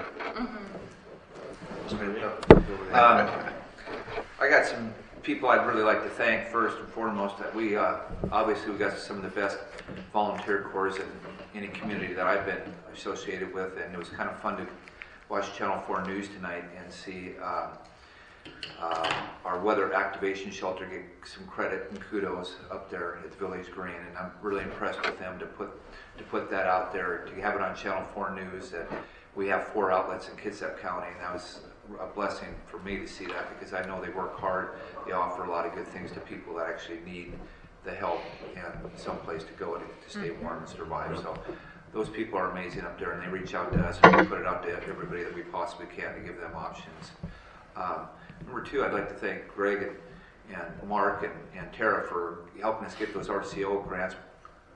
Um, I got some people I'd really like to thank first and foremost. That we uh, obviously we got some of the best volunteer corps in any community that I've been associated with, and it was kind of fun to watch Channel four News tonight and see uh, uh, our weather activation shelter get some credit and kudos up there at the Village Green, and I'm really impressed with them to put to put that out there, to have it on Channel four News. That we have four outlets in Kitsap County, and that was a blessing for me to see that, because I know they work hard. They offer a lot of good things to people that actually need the help and some place to go to, to stay warm and survive. So those people are amazing up there, and they reach out to us, and we put it out to everybody that we possibly can to give them options. Um, number two, I'd like to thank Greg and, and Mark and, and Tara for helping us get those R C O grants.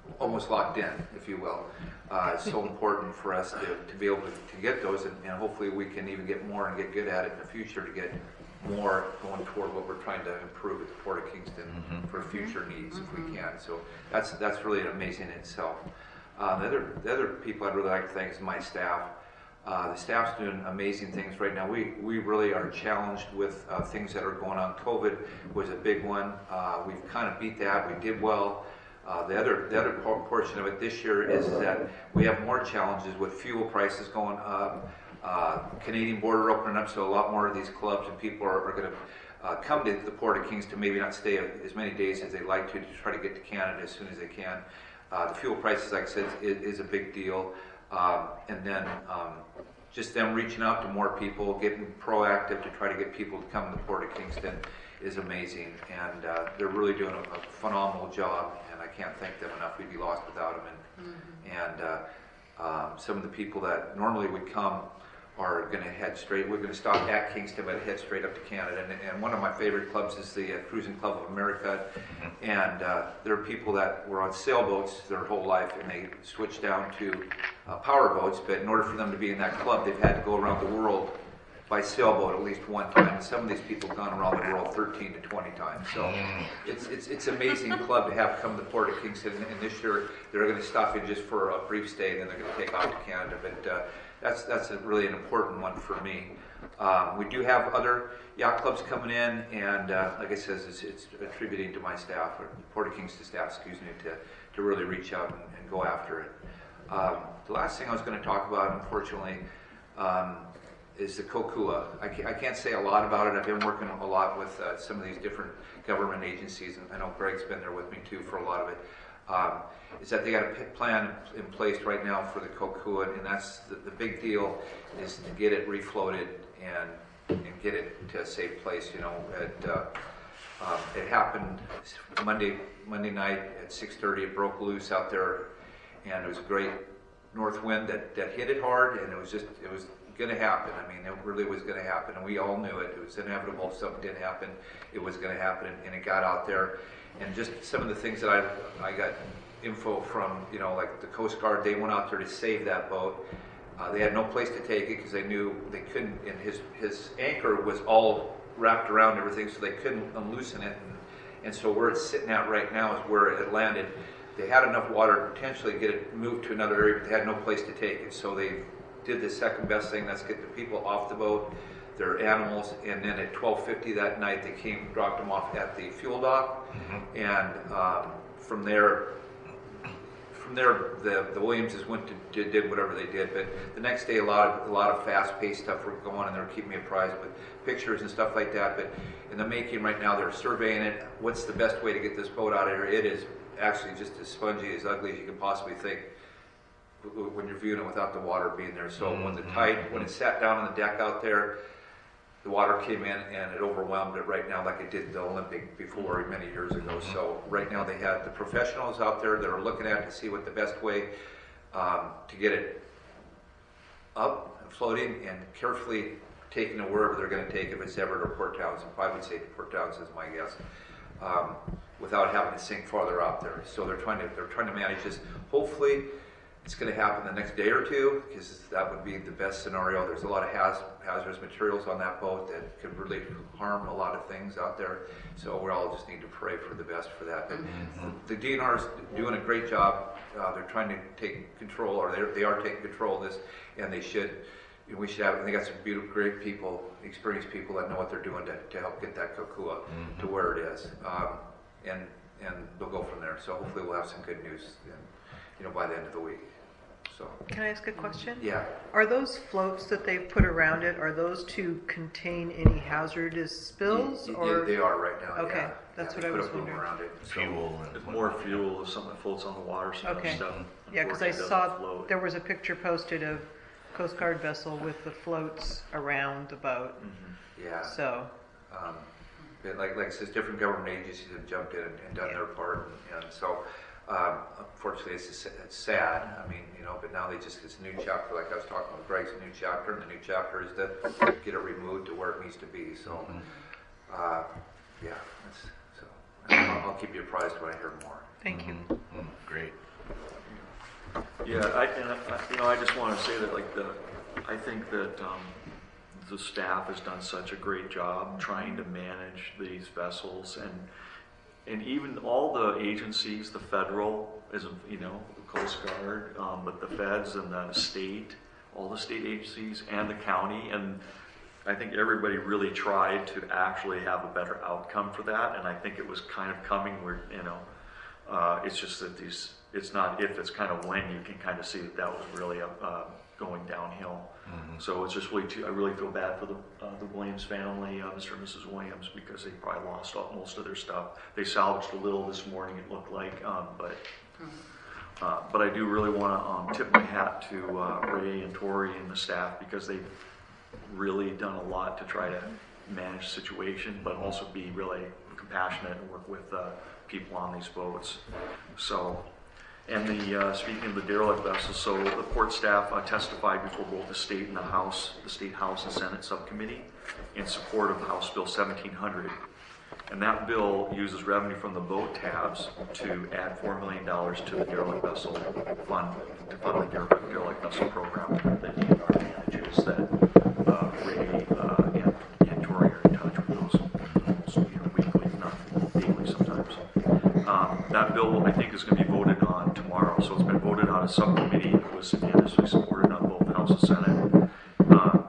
almost locked in, if you will. Uh, it's so important for us to, to be able to, to get those, and, and hopefully we can even get more and get good at it in the future to get more going toward what we're trying to improve at the Port of Kingston mm-hmm. for future needs mm-hmm. if we can. So that's that's really amazing in itself. Uh, the other the other people I'd really like to thank is my staff. Uh, the staff's doing amazing things right now. We we really are challenged with uh, things that are going on. COVID was a big one. Uh, we've kind of beat that. We did well. Uh, the other the other portion of it this year is that we have more challenges with fuel prices going up. Uh, Canadian border opening up, so a lot more of these clubs and people are, are going to uh, come to the Port of Kingston, maybe not stay as many days as they'd like to, to try to get to Canada as soon as they can. Uh, the fuel prices, like I said, is, is a big deal. Um, and then um, just them reaching out to more people, getting proactive to try to get people to come to the Port of Kingston is amazing. And uh, they're really doing a, a phenomenal job, and I can't thank them enough. We'd be lost without them. And, mm-hmm. and uh, um, some of the people that normally would come are going to head straight. We're going to stop at Kingston, but head straight up to Canada. And, and one of my favorite clubs is the uh, Cruising Club of America. Mm-hmm. And uh, there are people that were on sailboats their whole life, and they switched down to uh, power boats. But in order for them to be in that club, they've had to go around the world by sailboat at least one time. And some of these people have gone around the world thirteen to twenty times. So it's it's it's an amazing club to have come to the Port of Kingston. And this year they're going to stop in just for a brief stay, and then they're going to take off to Canada. But uh, That's that's a really an important one for me. Um, we do have other yacht clubs coming in, and uh, like I said, it's, it's attributing to my staff, or Port of Kingston staff, excuse me, to, to really reach out and, and go after it. Um, the last thing I was going to talk about, unfortunately, um, is the COCUA. I can't, I can't say a lot about it. I've been working a lot with uh, some of these different government agencies, and I know Greg's been there with me too for a lot of it. Um, is that they got a plan in place right now for the COCUA, and that's the, the big deal is to get it refloated and and get it to a safe place. You know, it, uh, um, it happened Monday Monday night at six thirty. It broke loose out there, and it was a great north wind that, that hit it hard, and it was just it was going to happen. I mean, it really was going to happen, and we all knew it. It was inevitable. If something did happen, it was going to happen, and, and it got out there. And just some of the things that I I got info from, you know, like the Coast Guard, they went out there to save that boat. Uh, they had no place to take it because they knew they couldn't, and his his anchor was all wrapped around everything, so they couldn't unloosen it. And, and so where it's sitting at right now is where it landed. They had enough water to potentially get it moved to another area, but they had no place to take it. So they did the second best thing, that's get the people off the boat, their animals, and then at twelve fifty that night they came, dropped them off at the fuel dock, mm-hmm. and um, from there, from there the, the Williamses went to did, did whatever they did. But the next day, a lot of a lot of fast-paced stuff were going, and they were keeping me apprised with pictures and stuff like that. But in the making right now, they're surveying it. What's the best way to get this boat out of here? It is actually just as spongy, as ugly as you can possibly think when you're viewing it without the water being there. So mm-hmm. when the tide, when it sat down on the deck out there, the water came in and it overwhelmed it right now like it did the Olympic before many years ago. Mm-hmm. So right now they have the professionals out there that are looking at it to see what the best way um, to get it up and floating and carefully taking it wherever they're going to take it, if it's Everett or Port Townsend. I would say Port Townsend is my guess, um, without having to sink farther out there. So they're trying to they're trying to manage this. Hopefully it's going to happen the next day or two, because that would be the best scenario. There's a lot of haz- hazardous materials on that boat that could really harm a lot of things out there. So we all just need to pray for the best for that. But mm-hmm. the D N R is doing a great job. Uh, they're trying to take control, or they are taking control of this, and they should. You know, we should have. They got some beautiful, great people, experienced people that know what they're doing to, to help get that COCUA mm-hmm. to where it is, um, and and they'll go from there. So hopefully we'll have some good news, in, you know, by the end of the week. So. Can I ask a question? Yeah. Are those floats that they've put around it, are those to contain any hazardous spills? Yeah, or they are right now. Okay, yeah. that's yeah, what I was put a boom wondering. Around it. So Fuel and It's more fuel if something floats on the water. Some Okay. stuff, Yeah, because I unfortunately, saw doesn't float. there was a picture posted of Coast Guard vessel with the floats around the boat. Mhm. Yeah. So, Um, but like like I said, different government agencies have jumped in and, and done Yeah. their part, and, and so um, unfortunately it's, it's sad. I mean, you know, but now they just it's a new chapter. Like I was talking with Greg's a new chapter, and the new chapter is to get it removed to where it needs to be. So, Mm-hmm. uh, yeah, that's, so I'll, I'll keep you apprised when I hear more. thank you. Mm, great. Yeah, I, and I, I- you know, I just want to say that, like, the, I think that um, the staff has done such a great job trying to manage these vessels, and and even all the agencies, the federal, is you know, the Coast Guard, um, but the feds and the state, all the state agencies and the county, and I think everybody really tried to actually have a better outcome for that, and I think it was kind of coming where, you know, uh, it's just that these, it's not if, it's kind of when you can kind of see that that was really a, uh, going downhill. Mm-hmm. So it's just really too, I really feel bad for the uh, the Williams family, uh, Mister and Missus Williams, because they probably lost all, most of their stuff. They salvaged a little this morning, it looked like, um, but uh, but I do really want to um, tip my hat to uh, Ray and Tori and the staff, because they've really done a lot to try to manage the situation, but also be really compassionate and work with uh, people on these boats. So. And the uh, speaking of the derelict vessels, so the port staff uh, testified before both the state and the House, the State House and Senate subcommittee, in support of House Bill seventeen hundred. And that bill uses revenue from the boat tabs to add four million dollars to the derelict vessel fund, to fund the derelict, derelict vessel program that D N R manages. That uh, Ray uh, and, and Tori are in touch with those, almost, you know, weekly, if not daily sometimes. Um, that bill, I think, is going to be voted on tomorrow. So it's been voted on a subcommittee. It was unanimously supported on both House and Senate. Uh,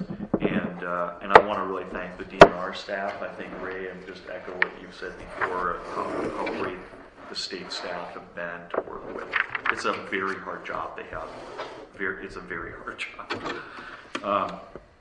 and uh, and I want to really thank the D N R staff. I think, Ray, and just echo what you've said before, how, how great the state staff have been to work with. It's a very hard job they have. Very, it's a very hard job. Um,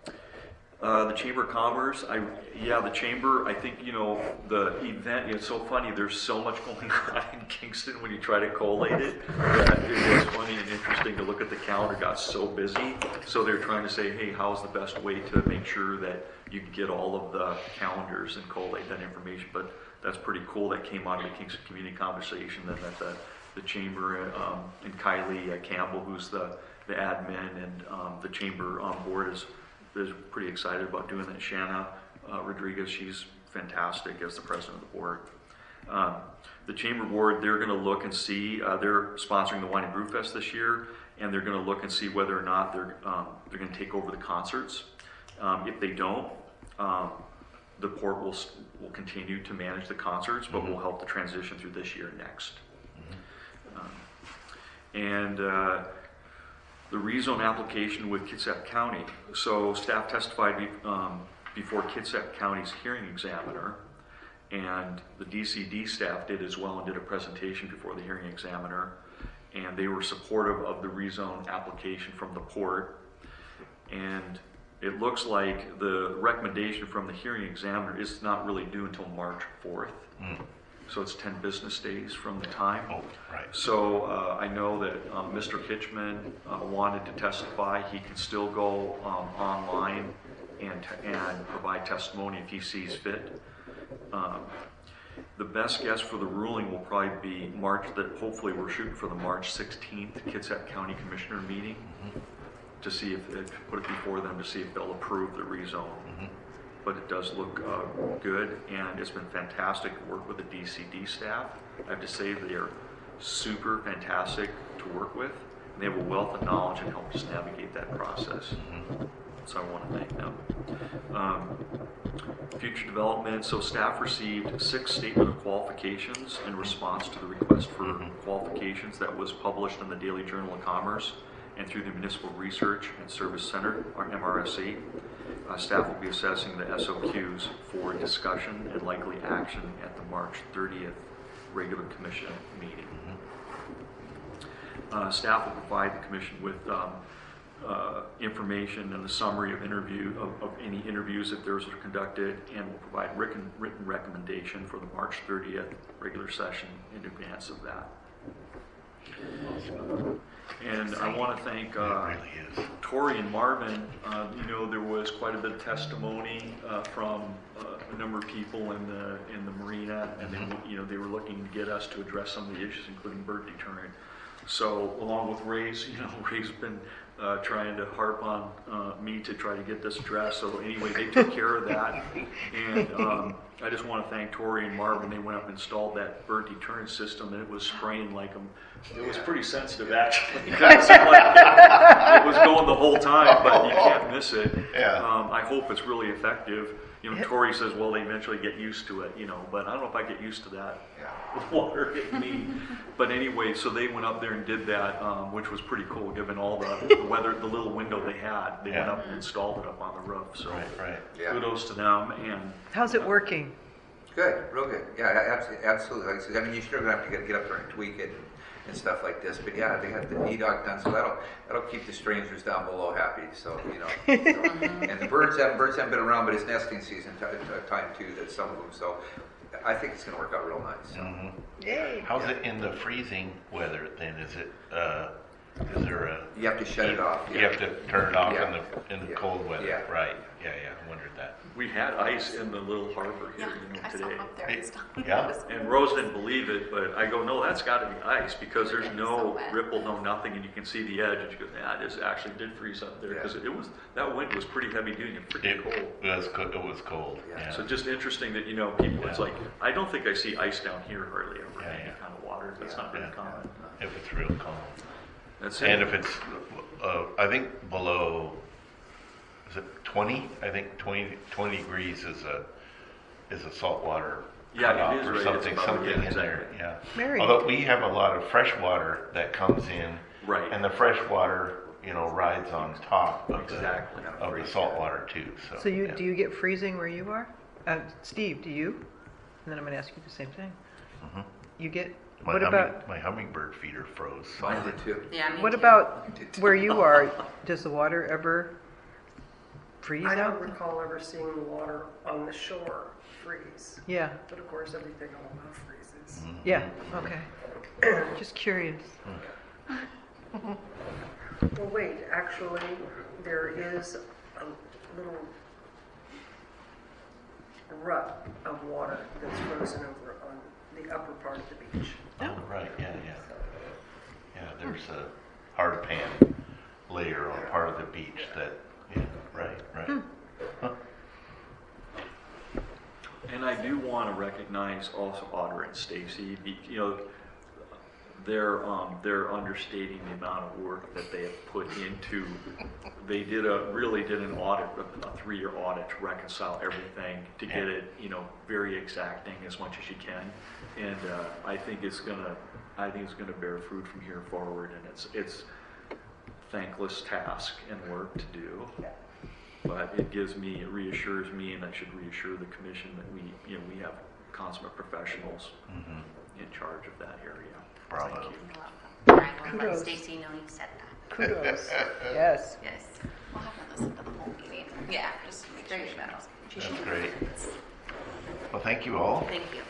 Uh, the Chamber of Commerce, I yeah, the Chamber, I think, you know, the event, it's so funny, there's so much going on in Kingston when you try to collate it, that it was funny and interesting to look at the calendar, got so busy, so they're trying to say, hey, how's the best way to make sure that you can get all of the calendars and collate that information, but that's pretty cool. That came out of the Kingston Community Conversation, then that the, the Chamber, um, and Kylie uh, Campbell, who's the, the admin, and um, the Chamber on board is is pretty excited about doing that. Shanna uh, Rodriguez, she's fantastic as the president of the board. Um, the Chamber board, they're going to look and see, uh, they're sponsoring the Wine and Brew Fest this year, and they're going to look and see whether or not they're um, they're going to take over the concerts. Um, if they don't, um, the port will will continue to manage the concerts, but mm-hmm. will help the transition through this year and next. Mm-hmm. Um, and uh, the rezone application with Kitsap County. So staff testified be, um, before Kitsap County's hearing examiner, and the D C D staff did as well and did a presentation before the hearing examiner, and they were supportive of the rezone application from the port. And it looks like the recommendation from the hearing examiner is not really due until March fourth. Mm. So it's ten business days from the time. Oh, right. So uh, I know that um, Mister Hitchman uh, wanted to testify. He can still go um, online and and provide testimony if he sees fit. Um, the best guess for the ruling will probably be March. That hopefully we're shooting for the March sixteenth Kitsap County Commissioner meeting, mm-hmm. to see if it put it before them to see if they'll approve the rezone. Mm-hmm. But it does look uh, good, and it's been fantastic to work with the D C D staff. I have to say they are super fantastic to work with, and they have a wealth of knowledge and help us navigate that process. Mm-hmm. So I want to thank them. Um, future development, so staff received six statement of qualifications in response to the request for mm-hmm. qualifications that was published in the Daily Journal of Commerce and through the Municipal Research and Service Center, or M R S C. Uh, staff will be assessing the S O Qs for discussion and likely action at the March thirtieth regular commission meeting. Uh, staff will provide the commission with um, uh, information and the summary of interview of, of any interviews if those are conducted, and will provide written, written recommendation for the March thirtieth regular session in advance of that. Uh, And I want to thank uh, really Tori and Marvin. Uh, you know, there was quite a bit of testimony uh, from uh, a number of people in the in the marina, and they, you know, they were looking to get us to address some of the issues, including bird deterrent. So, along with Ray's, you know, Ray's been uh, trying to harp on uh, me to try to get this addressed. So anyway, they took care of that. And um, I just want to thank Tori and Marvin. They went up and installed that bird deterrent system, and it was spraying like them. It was pretty sensitive, actually. It seemed like it was going the whole time, but you can't miss it. Yeah. Um, I hope it's really effective. You know, Tori says, well, they eventually get used to it, you know, but I don't know if I get used to that water hitting me. But anyway, so they went up there and did that, um, which was pretty cool, given all the, the weather, the little window they had. They went Yeah. up and installed it up on the roof. So Right, right. Yeah. kudos to them. And How's it working? Good, real good. Yeah, absolutely. absolutely. Like I said, I mean, you're still gonna have to get, get up there and tweak it and, and stuff like this. But yeah, they got the E D O C done, so that'll that'll keep the strangers down below happy. So you know, so, and the birds haven't birds haven't been around, but it's nesting season t- t- time too. That some of them. So I think it's gonna work out real nice. So. Mhm. Yay. How's it in the freezing weather then? Is it, uh, is there a, You have to shut it off. you have to turn it off Yeah. in the, in the Yeah. cold weather? Yeah. Right, yeah, yeah, I wondered that. we had ice in the little harbor here, Yeah, you know, I saw today. him up there and stuff. Yeah. It was- And Rose didn't believe it, but I go, no, that's got to be ice because there's It's no so wet. ripple, no nothing, and you can see the edge. And she goes, yeah, this actually did freeze up there because Yeah. it was that wind was pretty heavy duty and pretty It cold. was, co- it was cold, Yeah. yeah. So just interesting that you know people. It's Yeah. like I don't think I see ice down here hardly ever. Yeah, any yeah. kind of water. That's not very Yeah. common. If it's real cold. That's it. And if it's, uh, I think below, is it twenty? I think twenty, twenty degrees is a, is a saltwater Yeah, it cutoff is, or right. It's something, about- something yeah, in there, exactly. yeah. Mary. Although we have a lot of fresh water that comes in. Right. And the fresh water, you know, rides on top of the, Exactly. of the salt water too, so. So you, yeah. do you get freezing where you are? Uh, Steve, do you? And then I'm going to ask you the same thing. Mhm. You get, My what humming- about, My hummingbird feeder froze. Mine did too. Yeah, me what too. about where you are? Does the water ever freeze I don't out? recall ever seeing the water on the shore freeze, Yeah, but of course everything all above freezes. yeah, okay. Just curious. Well, wait, actually, there is a little rut of water that's frozen over on the upper part of the beach. Oh, right, yeah, yeah. Yeah, there's a hard pan layer on part of the beach that, yeah, right, right. Huh. And I do want to recognize also Audra and Stacy. be- You know, they're um, they're understating the amount of work that they have put into. They did a really did an audit, a, a three-year audit to reconcile everything to get Yeah. it, you know, very exacting as much as you can. And uh, I think it's gonna, I think it's gonna bear fruit from here forward. And it's it's thankless task and work to do. But it gives me, it reassures me, and that should reassure the commission that we, you know, we have consummate professionals Mhm. in charge of that area. Bravo. Thank you. You're welcome. I will let Kudos. Stacy know you said that. Kudos. Yes. Yes. We'll have to listen to the whole meeting. Yeah, just make sure she knows. That's great. Well, thank you all. Thank you.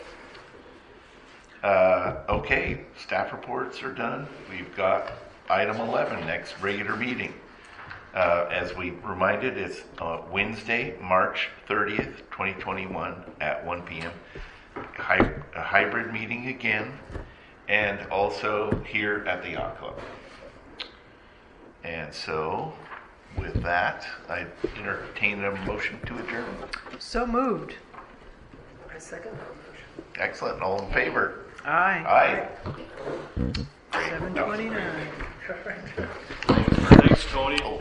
Uh, okay, staff reports are done. We've got item eleven, next regular meeting. Uh, as we reminded, it's uh, Wednesday, March thirtieth, twenty twenty-one at one p.m. Hy- a hybrid meeting again, and also here at the Yacht Club. And so, with that, I entertain a motion to adjourn. So moved. I second that motion. Excellent, all in favor? Aye. Aye. seven twenty-nine. Thanks, Tony.